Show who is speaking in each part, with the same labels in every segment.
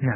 Speaker 1: نعم.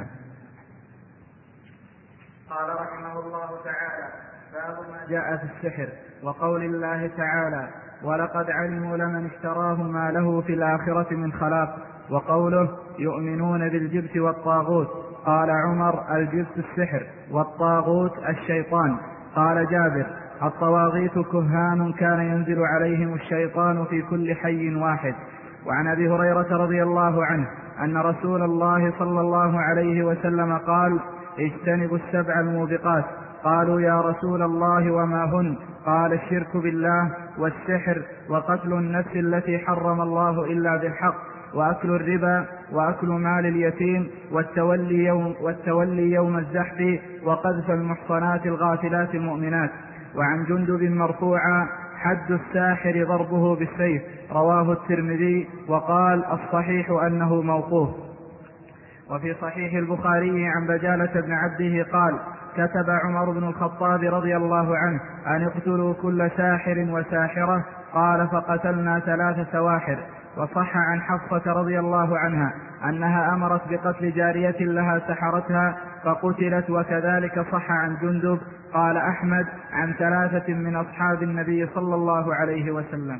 Speaker 2: قال رحمه الله تعالى: باب ما جاء في السحر، وقول الله تعالى: ولقد علموا لمن اشتراه ما له في الآخرة من خلاق. وقوله: يؤمنون بالجبت والطاغوت. قال عمر: الجبت السحر، والطاغوت الشيطان. قال جابر: الطواغيت كهان كان ينزل عليهم الشيطان في كل حي واحد. وعن أبي هريرة رضي الله عنه أن رسول الله صلى الله عليه وسلم قال: اجتنبوا السبع الموبقات. قالوا: يا رسول الله وما هن؟ قال: الشرك بالله، والسحر، وقتل النفس التي حرم الله إلا بالحق، وأكل الربا، وأكل مال اليتيم، والتولي يوم الزحف، وقذف المحصنات الغافلات المؤمنات. وعن جندب مرفوعا: حد الساحر ضربه بالسيف. رواه الترمذي، وقال: الصحيح أنه موقوف. وفي صحيح البخاري عن بجالة بن عبده قال: كتب عمر بن الخطاب رضي الله عنه أن اقتلوا كل ساحر وساحرة. قال: فقتلنا 3 سواحر. وصح عن حفصة رضي الله عنها أنها أمرت بقتل جارية لها سحرتها فقتلت. وكذلك صح عن جندب. قال أحمد: عن 3 من أصحاب النبي صلى الله عليه وسلم.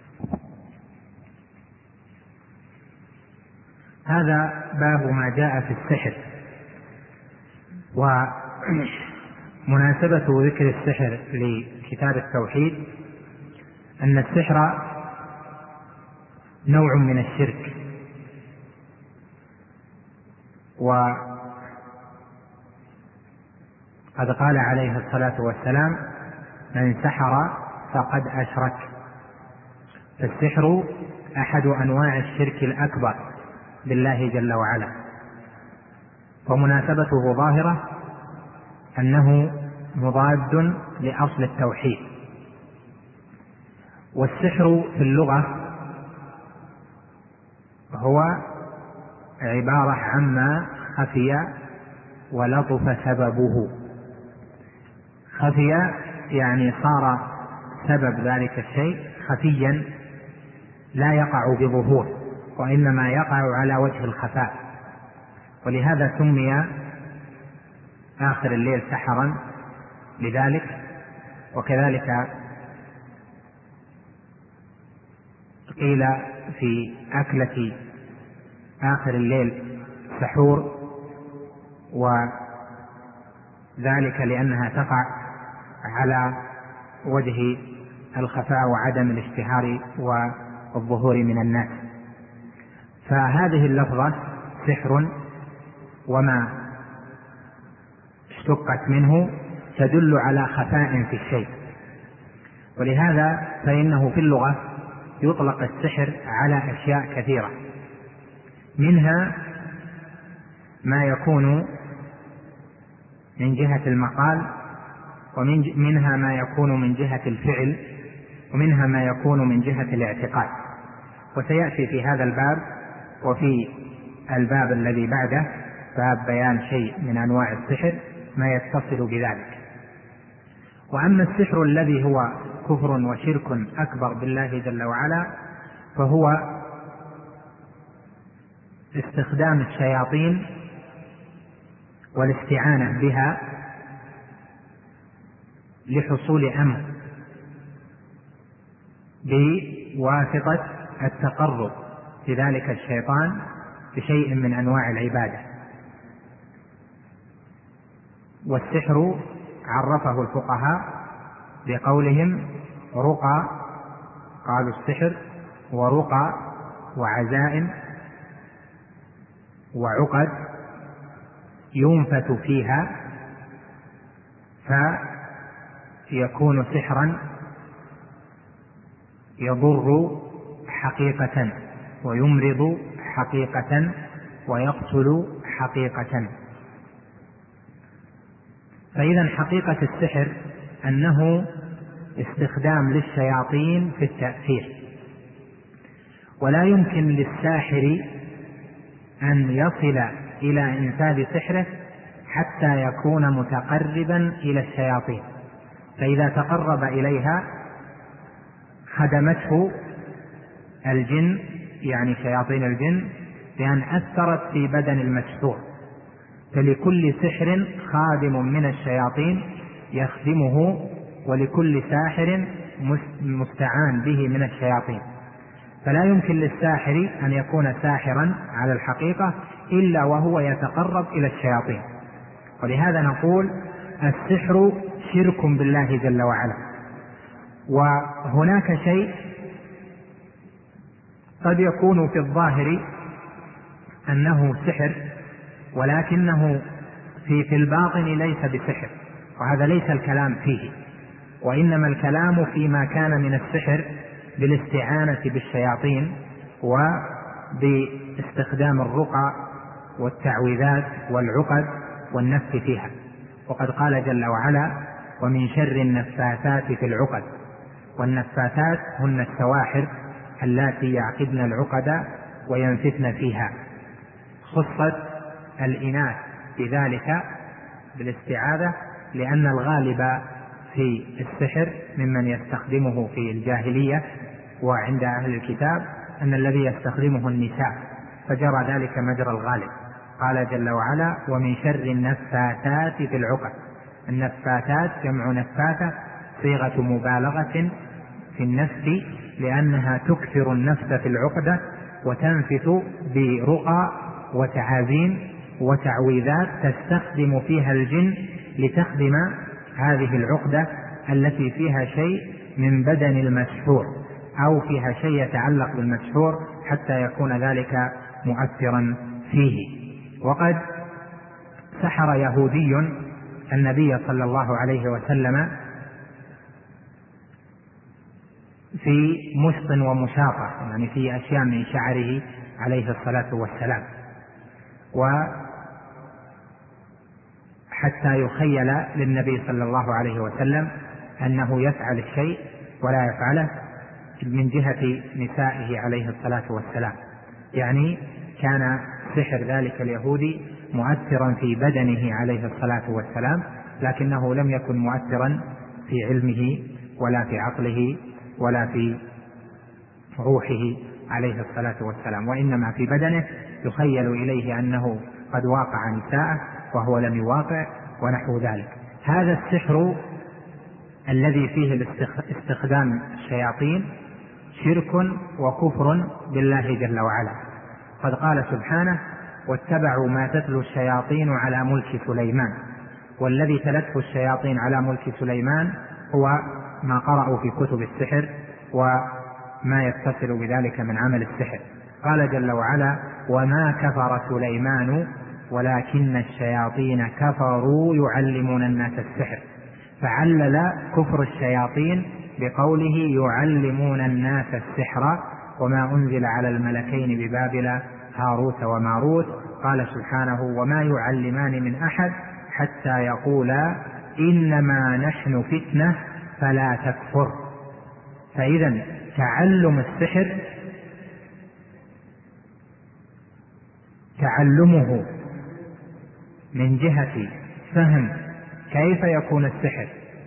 Speaker 1: هذا باب ما جاء في السحر. ومناسبة ذكر السحر لكتاب التوحيد أن السحر نوع من الشرك، وقد قال عليه الصلاة والسلام: من سحر فقد أشرك. فالسحر أحد أنواع الشرك الأكبر بالله جل وعلا، ومناسبته ظاهرة أنه مضاد لأصل التوحيد. والسحر في اللغة هو عبارة عما خفي ولطف سببه. خفي يعني صار سبب ذلك الشيء خفيا لا يقع بظهور، وإنما يقع على وجه الخفاء. ولهذا سمي آخر الليل سحرا لذلك. وكذلك قيل في أكلة آخر الليل سحور، وذلك لأنها تقع على وجه الخفاء وعدم الاشتهار والظهور من الناس. فهذه اللفظة سحر وما اشتقت منه تدل على خفاء في الشيء. ولهذا فإنه في اللغة يطلق السحر على أشياء كثيرة، منها ما يكون من جهة المقال، ومنها ما يكون من جهة الفعل، ومنها ما يكون من جهة الاعتقاد. وسيأتي في هذا الباب وفي الباب الذي بعده باب بيان شيء من أنواع السحر ما يتصل بذلك. وأما السحر الذي هو كفر وشرك أكبر بالله جل وعلا فهو استخدام الشياطين والاستعانة بها لحصول أمر بواسطة التقرب لذلك الشيطان بشيء من أنواع العبادة. والسحر عرفه الفقهاء بقولهم رقى، قالوا السحر ورقى وعزائم وعقد ينفث فيها فيكون سحرا يضر حقيقة ويمرض حقيقة ويقتل حقيقة. فإذا حقيقة السحر أنه استخدام للشياطين في التأثير، ولا يمكن للساحر أن يصل إلى إنفاذ سحره حتى يكون متقربا إلى الشياطين، فإذا تقرب إليها خدمته الجن، يعني شياطين الجن، بأن أثرت في بدن المسحور فلكل سحر خادم من الشياطين يخدمه، ولكل ساحر مستعان به من الشياطين. فلا يمكن للساحر أن يكون ساحرا على الحقيقة إلا وهو يتقرب إلى الشياطين. ولهذا نقول السحر شرك بالله جل وعلا. وهناك شيء قد يكون في الظاهر أنه سحر، ولكنه في الباطن ليس بسحر، وهذا ليس الكلام فيه، وإنما الكلام فيما كان من السحر بالاستعانة بالشياطين وباستخدام الرقى والتعويذات والعقد والنفث فيها. وقد قال جل وعلا: ومن شر النفاثات في العقد. والنفاثات هن السواحر اللاتي يعقدن العقد وينفثن فيها. خصت الإناث بذلك بالاستعاذة، لأن الغالب في السحر ممن يستخدمه في الجاهلية وعند أهل الكتاب أن الذي يستخدمه النساء، فجرى ذلك مجرى الغالب. قال جل وعلا: ومن شر النفاثات في العقد. النفاثات جمع نفاثة، صيغة مبالغة في النفث، لأنها تكثر النفث في العقدة وتنفث برقى وتعازيم وتعويذات تستخدم فيها الجن لتخدم هذه العقدة التي فيها شيء من بدن المسحور أو فيها شيء يتعلق بالمسحور حتى يكون ذلك مؤثرا فيه. وقد سحر يهودي النبي صلى الله عليه وسلم في مشط ومشاطة، يعني في أشياء من شعره عليه الصلاة والسلام، وحتى يخيل للنبي صلى الله عليه وسلم أنه يفعل الشيء ولا يفعله من جهة نسائه عليه الصلاة والسلام. يعني كان سحر ذلك اليهودي مؤثرا في بدنه عليه الصلاة والسلام، لكنه لم يكن مؤثرا في علمه ولا في عقله ولا في روحه عليه الصلاة والسلام، وإنما في بدنه يخيل إليه أنه قد واقع نساءه وهو لم يواقع ونحو ذلك. هذا السحر الذي فيه استخدام الشياطين شرك وكفر بالله جل وعلا. قد قال سبحانه: واتبعوا ما تتلو الشياطين على ملك سليمان. والذي تلته الشياطين على ملك سليمان هو ما قرأوا في كتب السحر وما يتصل بذلك من عمل السحر. قال جل وعلا: وما كفر سليمان ولكن الشياطين كفروا يعلمون الناس السحر. فعلل كفر الشياطين بقوله يعلمون الناس السحر وما أنزل على الملكين ببابل هاروت وماروت. قال سبحانه: وما يعلمان من أحد حتى يقولا إنما نحن فتنة فلا تكفر. فإذا تعلم السحر تعلمه من جهة فهم كيف يكون السحر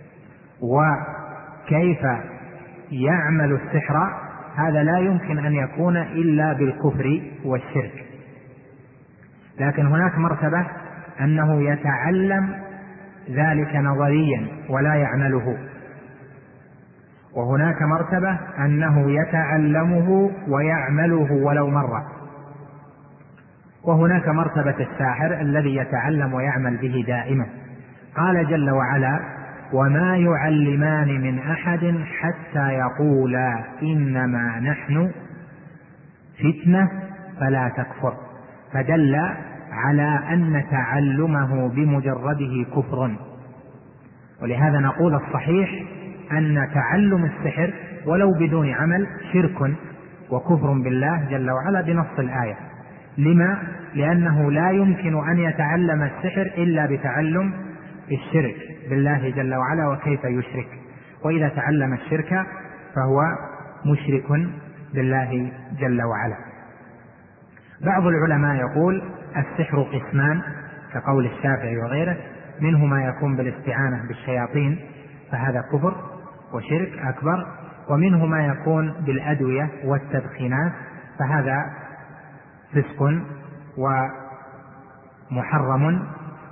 Speaker 1: وكيف يعمل السحر، هذا لا يمكن أن يكون إلا بالكفر والشرك. لكن هناك مرتبة أنه يتعلم ذلك نظريا ولا يعمله، وهناك مرتبة أنه يتعلمه ويعمله ولو مرة، وهناك مرتبة الساحر الذي يتعلم ويعمل به دائما. قال جل وعلا: وما يعلمان من أحد حتى يقولا إنما نحن فتنة فلا تكفر، فدل على أن تعلمه بمجرده كفر. ولهذا نقول الصحيح أن تعلم السحر ولو بدون عمل شرك وكفر بالله جل وعلا بنص الآية. لما؟ لأنه لا يمكن أن يتعلم السحر إلا بتعلم الشرك بالله جل وعلا، وكيف يشرك، وإذا تعلم الشرك فهو مشرك بالله جل وعلا. بعض العلماء يقول السحر قسمان كقول الشافعي وغيره، منه ما يكون بالاستعانة بالشياطين فهذا كفر وشرك أكبر، ومنه ما يكون بالأدوية والتدخينات فهذا فسق ومحرم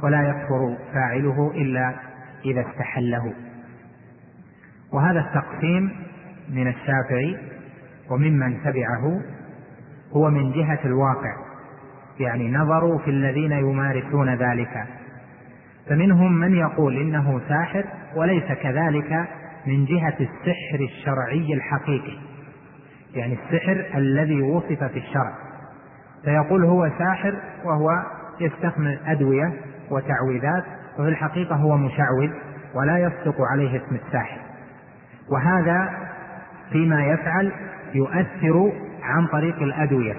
Speaker 1: ولا يكفر فاعله إلا إذا استحله. وهذا التقسيم من الشافعي وممن تبعه هو من جهة الواقع، يعني نظروا في الذين يمارسون ذلك، فمنهم من يقول إنه ساحر وليس كذلك من جهة السحر الشرعي الحقيقي، يعني السحر الذي وصف في الشرع، فيقول هو ساحر وهو يستخدم أدوية وتعويذات، وفي الحقيقة هو مشعوذ ولا يصدق عليه اسم الساحر. وهذا فيما يفعل يؤثر عن طريق الأدوية.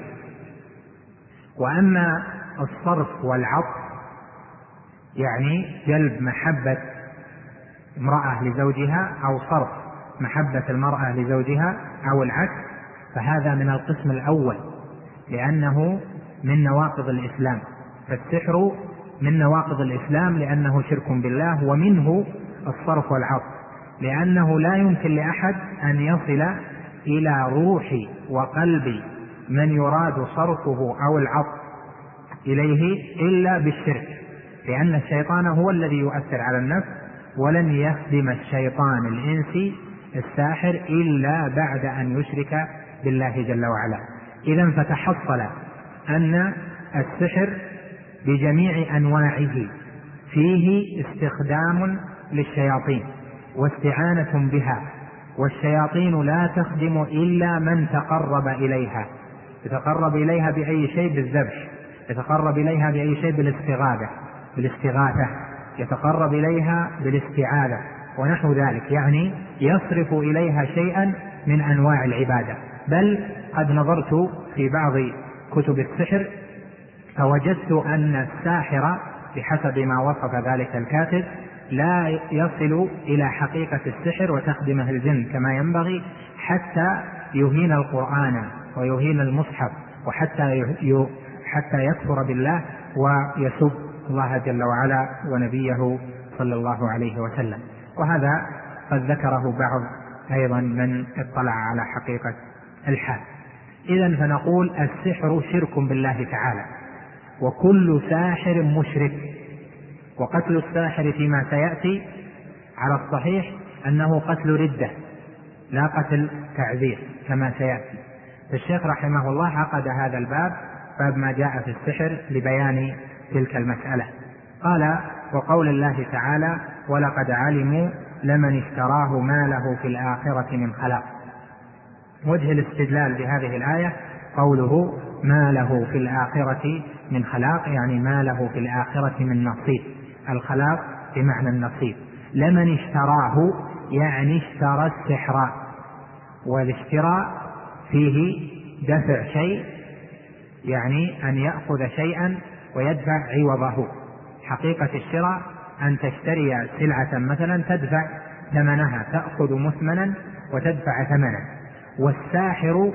Speaker 1: وأما الصرف والعطف، يعني جلب محبة امرأة لزوجها أو صرف محبة المرأة لزوجها أو العكس، فهذا من القسم الأول، لأنه من نواقض الإسلام. فالسحر من نواقض الإسلام لأنه شرك بالله، ومنه الصرف والعطف، لأنه لا يمكن لأحد أن يصل إلى روح وقلب من يراد صرفه أو العطف إليه إلا بالشرك، لأن الشيطان هو الذي يؤثر على النفس، ولن يخدم الشيطان الإنسي الساحر إلا بعد أن يشرك بالله جل وعلا. إذن فتحصل أن السحر بجميع أنواعه فيه استخدام للشياطين واستعانة بها، والشياطين لا تخدم إلا من تقرب إليها، يتقرب إليها بأي شيء؟ بالذبح، يتقرب إليها بأي شيء؟ بالاستغاثة، يتقرب إليها بالاستعاذة ونحو ذلك، يعني يصرف إليها شيئا من أنواع العبادة. بل قد نظرت في بعض كتب السحر فوجدت أن الساحر بحسب ما وصف ذلك الكاتب لا يصل إلى حقيقة السحر وتخدمه الجن كما ينبغي، حتى يهين القرآن ويهين المصحف، حتى يكفر بالله ويسب الله جل وعلا ونبيه صلى الله عليه وسلم. وهذا قد ذكره بعض أيضا من اطلع على حقيقة الحال. إذن فنقول السحر شرك بالله تعالى، وكل ساحر مشرك. وقتل الساحر فيما سيأتي على الصحيح أنه قتل ردة لا قتل تعذير كما سيأتي. فالشيخ رحمه الله عقد هذا الباب، باب ما جاء في السحر، لبيان تلك المسألة. قال: وقول الله تعالى: ولقد علموا لمن اشتراه ما له في الآخرة من خلاق. وجه الاستدلال بهذه الآية قوله ما له في الآخرة من خلاق، يعني ما له في الآخرة من نصيب. الخلاق بمعنى النصيب. لمن اشتراه يعني اشترى السحر، والاشتراء فيه دفع شيء، يعني أن يأخذ شيئا ويدفع عوضه. حقيقة الشراء أن تشتري سلعة مثلا تدفع ثمنها، تأخذ مثمنا وتدفع ثمنا. والساحر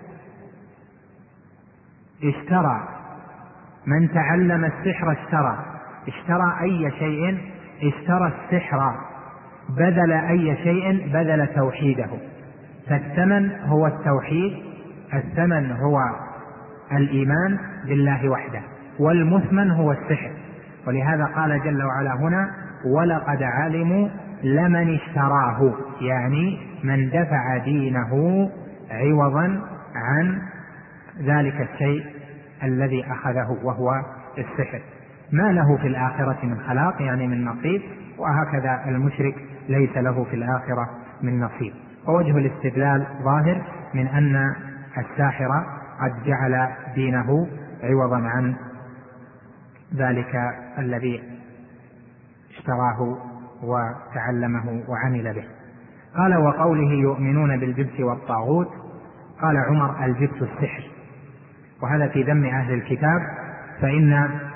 Speaker 1: اشترى، من تعلم السحر اشترى أي شيء، اشترى السحر، بذل أي شيء، بذل توحيده. فالثمن هو التوحيد، الثمن هو الإيمان بالله وحده، والمثمن هو السحر. ولهذا قال جل وعلا هنا: ولقد علموا لمن اشتراه، يعني من دفع دينه عوضا عن ذلك الشيء الذي أخذه وهو السحر. ما له في الآخرة من خلاق، يعني من نصيب، وهكذا المشرك ليس له في الآخرة من نصيب. ووجه الاستدلال ظاهر من أن الساحر قد جعل دينه عوضا عن ذلك الذي اشتراه وتعلمه وعمل به. قال: وقوله يؤمنون بالجبت والطاغوت. قال عمر: الجبت السحر. وهذا في ذم أهل الكتاب، فإن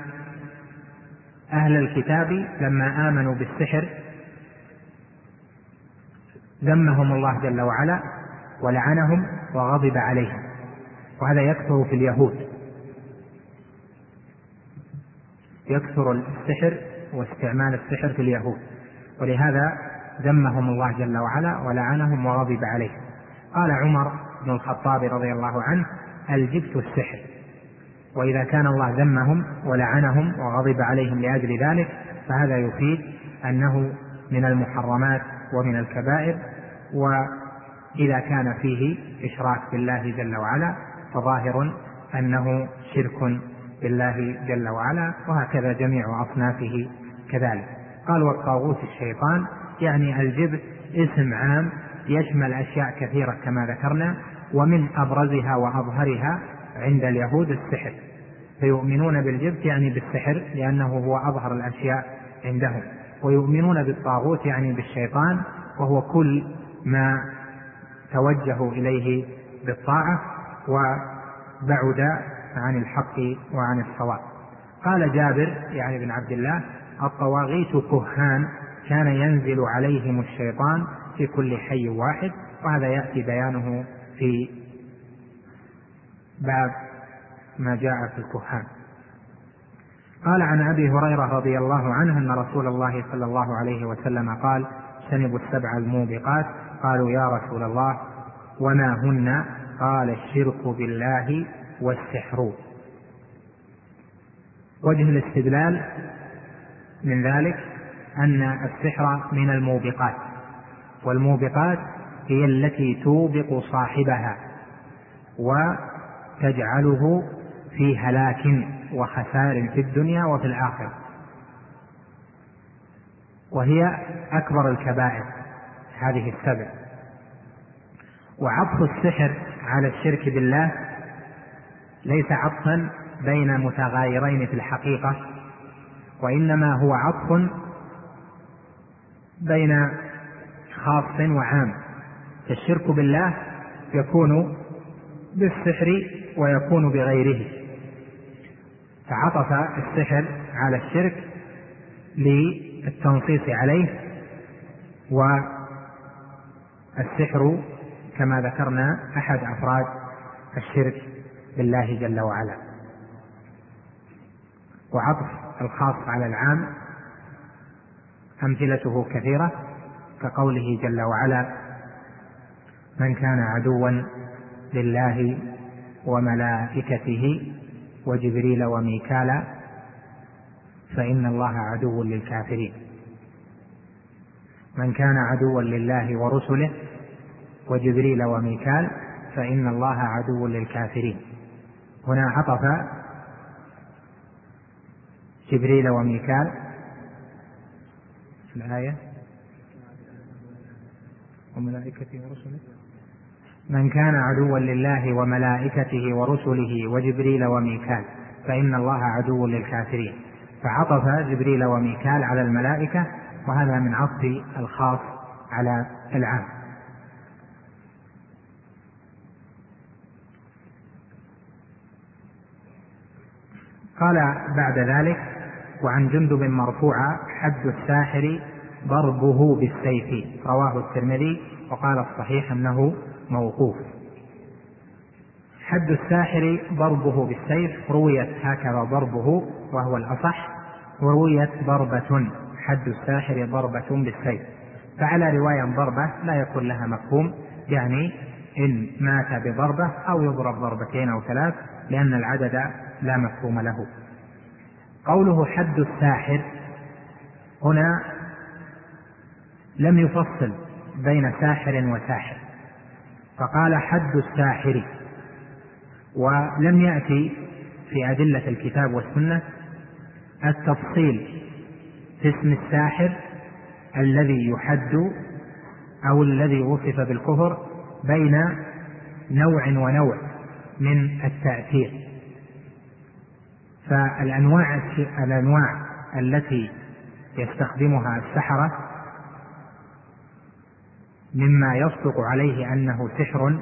Speaker 1: أهل الكتاب لما آمنوا بالسحر ذمهم الله جل وعلا ولعنهم وغضب عليهم. وهذا يكثر في اليهود، يكثر السحر واستعمال السحر في اليهود، ولهذا ذمهم الله جل وعلا ولعنهم وغضب عليهم. قال عمر بن الخطاب رضي الله عنه: الجبت السحر. وإذا كان الله ذمهم ولعنهم وغضب عليهم لأجل ذلك فهذا يفيد أنه من المحرمات ومن الكبائر. وإذا كان فيه إشراك بالله جل وعلا فظاهر أنه شرك بالله جل وعلا، وهكذا جميع أصنافه كذلك. قال والطاغوت الشيطان، يعني الجبت اسم عام يشمل أشياء كثيرة كما ذكرنا، ومن أبرزها وأظهرها عند اليهود السحر، فيؤمنون بالجبت يعني بالسحر لأنه هو أظهر الأشياء عندهم، ويؤمنون بالطاغوت يعني بالشيطان، وهو كل ما توجهوا إليه بالطاعة وبعد عن الحق وعن الصواب. قال جابر يعني بن عبد الله: الطواغيت كهان كان ينزل عليهم الشيطان في كل حي واحد، وهذا يأتي بيانه في باب ما جاء في الكهان. قال عن أبي هريرة رضي الله عنه أن رسول الله صلى الله عليه وسلم قال: اجتنبوا السبع الموبقات. قالوا يا رسول الله وما هن؟ قال: الشرك بالله والسحر. وجه الاستدلال من ذلك أن السحر من الموبقات، والموبقات هي التي توبق صاحبها وتجعله في هلاك وخسار في الدنيا وفي الآخرة، وهي أكبر الكبائر هذه السبع. وعطف السحر على الشرك بالله ليس عطفا بين متغايرين في الحقيقة، وإنما هو عطف بين خاص وعام. فالشرك بالله يكون بالسحر ويكون بغيره، فعطف السحر على الشرك للتنصيص عليه، والسحر كما ذكرنا أحد أفراد الشرك بالله جل وعلا. وعطف الخاص على العام أمثلته كثيرة، كقوله جل وعلا: من كان عدوا لله وملائكته وجبريل وميكال فإن الله عدو للكافرين. من كان عدوا لله ورسله وجبريل وميكال فإن الله عدو للكافرين. هنا عطف جبريل وميكال في الآية وملائكته ورسله. من كان عدوا لله وملائكته ورسله وجبريل وميكال فإن الله عدو للكافرين، فعطف جبريل وميكال على الملائكة، وهذا من عطف الخاص على العام. قال بعد ذلك: وعن جندب مرفوعا: حد الساحر ضربه بالسيف. رواه الترمذي، وقال الصحيح أنه موقوف. حد الساحر ضربه بالسيف، رويت هكذا ضربه وهو الأصح، ورويت ضربة، حد الساحر ضربة بالسيف. فعلى رواية ضربة لا يكون لها مفهوم، يعني إن مات بضربة أو يضرب ضربتين أو ثلاث، لأن العدد لا مفهوم له. قوله حد الساحر هنا لم يفصل بين ساحر وساحر، فقال حد الساحر، ولم يأتي في أدلة الكتاب والسنة التفصيل في اسم الساحر الذي يحد أو الذي وصف بالكفر بين نوع ونوع من التأثير. فالأنواع التي يستخدمها السحرة مما يصدق عليه أنه سحر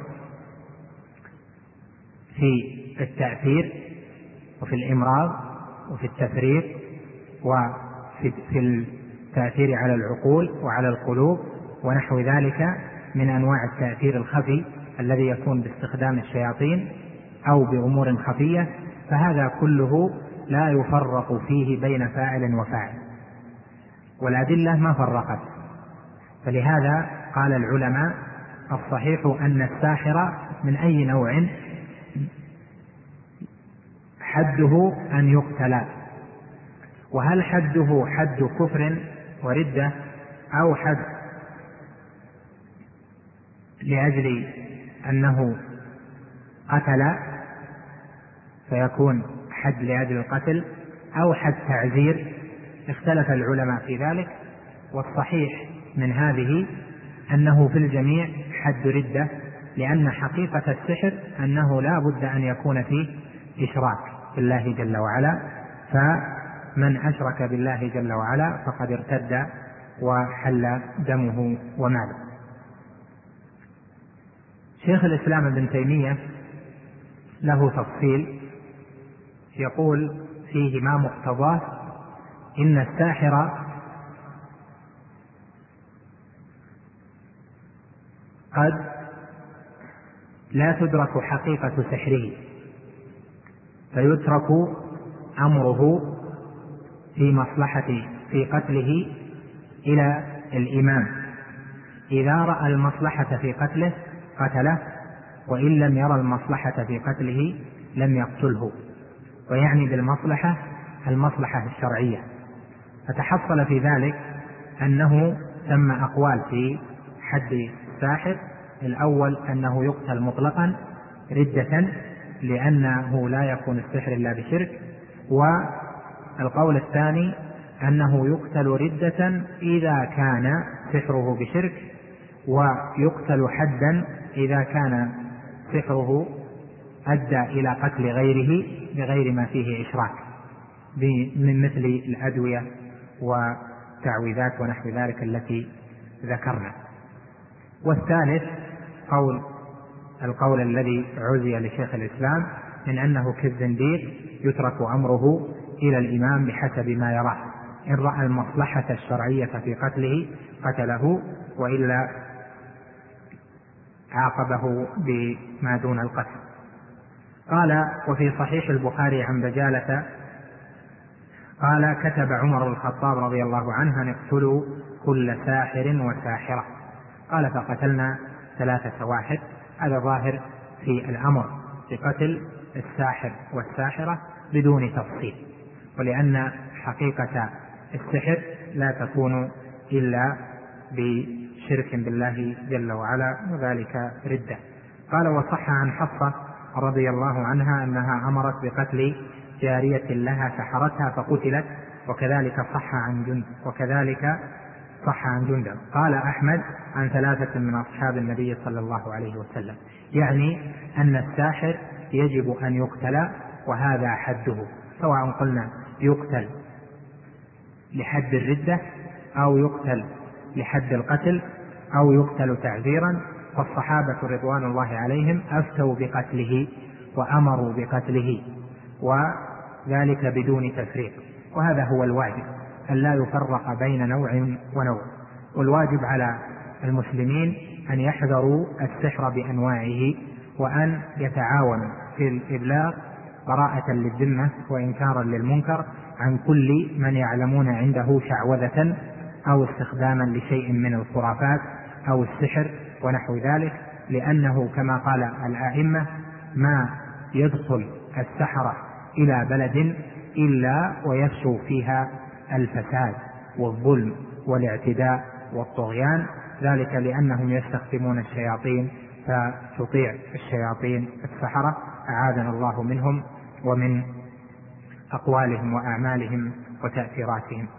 Speaker 1: في التأثير وفي الإمراض وفي التفريق وفي التأثير على العقول وعلى القلوب ونحو ذلك من أنواع التأثير الخفي الذي يكون باستخدام الشياطين أو بأمور خفية، فهذا كله لا يفرق فيه بين فاعل وفاعل، والأدلة ما فرقت. فلهذا قال العلماء: الصحيح أن الساحر من أي نوع حده أن يقتل. وهل حده حد كفر وردة أو حد لأجل أنه قتل فيكون حد لأجل القتل أو حد تعزير؟ اختلف العلماء في ذلك، والصحيح من هذه أنه في الجميع حد ردة، لأن حقيقة السحر أنه لا بد أن يكون فيه إشراك بالله جل وعلا، فمن أشرك بالله جل وعلا فقد ارتد وحل دمه وماله. شيخ الإسلام ابن تيمية له تفصيل يقول فيه ما مقتضاه: إن الساحر قد لا تدرك حقيقة سحره فيترك أمره في مصلحة في قتله إلى الإمام، إذا رأى المصلحة في قتله قتله، وإن لم يرى المصلحة في قتله لم يقتله. ويعني بالمصلحة المصلحة الشرعية. فتحصل في ذلك أنه تم أقوال في حد الساحر: الأول أنه يقتل مطلقا ردة لأنه لا يكون السحر إلا بشرك، والقول الثاني أنه يقتل ردة إذا كان سحره بشرك، ويقتل حدا إذا كان سحره أدى إلى قتل غيره بغير ما فيه إشراك من مثل الأدوية والتعويذات ونحو ذلك التي ذكرنا. والثالث القول الذي عزي لشيخ الإسلام من أنه كالزنديق يترك أمره إلى الإمام بحسب ما يراه، إن رأى المصلحة الشرعية في قتله قتله، وإلا عاقبه بما دون القتل. قال: وفي صحيح البخاري عن بجالة قال: كتب عمر الخطاب رضي الله عنه أن اقتلوا كل ساحر وساحرة. قال: فقتلنا 3 سواحر. هذا ظاهر في الأمر بقتل الساحر والساحرة بدون تفصيل، ولأن حقيقة السحر لا تكون إلا بشرك بالله جل وعلا، وذلك ردة. قال: وصح عن حفصة رضي الله عنها أنها أمرت بقتل جارية لها سحرتها فقتلت، وكذلك صح عن جندب. قال أحمد عن 3 من أصحاب النبي صلى الله عليه وسلم، يعني أن الساحر يجب أن يقتل، وهذا حده، سواء قلنا يقتل لحد الردة أو يقتل لحد القتل أو يقتل تعزيرا. فالصحابة رضوان الله عليهم أفتوا بقتله وأمروا بقتله، وذلك بدون تفريق. وهذا هو الواجب، أن لا يفرق بين نوع ونوع. والواجب على المسلمين أن يحذروا السحر بأنواعه، وأن يتعاونوا في الإبلاغ براءة للذمة وإنكارا للمنكر عن كل من يعلمون عنده شعوذة أو استخداما لشيء من الخرافات أو السحر ونحو ذلك، لأنه كما قال الأئمة: ما يدخل السحرة إلى بلد إلا ويفشو فيها الفساد والظلم والاعتداء والطغيان، ذلك لأنهم يستخدمون الشياطين فتطيع الشياطين السحرة، أعاذنا الله منهم ومن أقوالهم وأعمالهم وتأثيراتهم.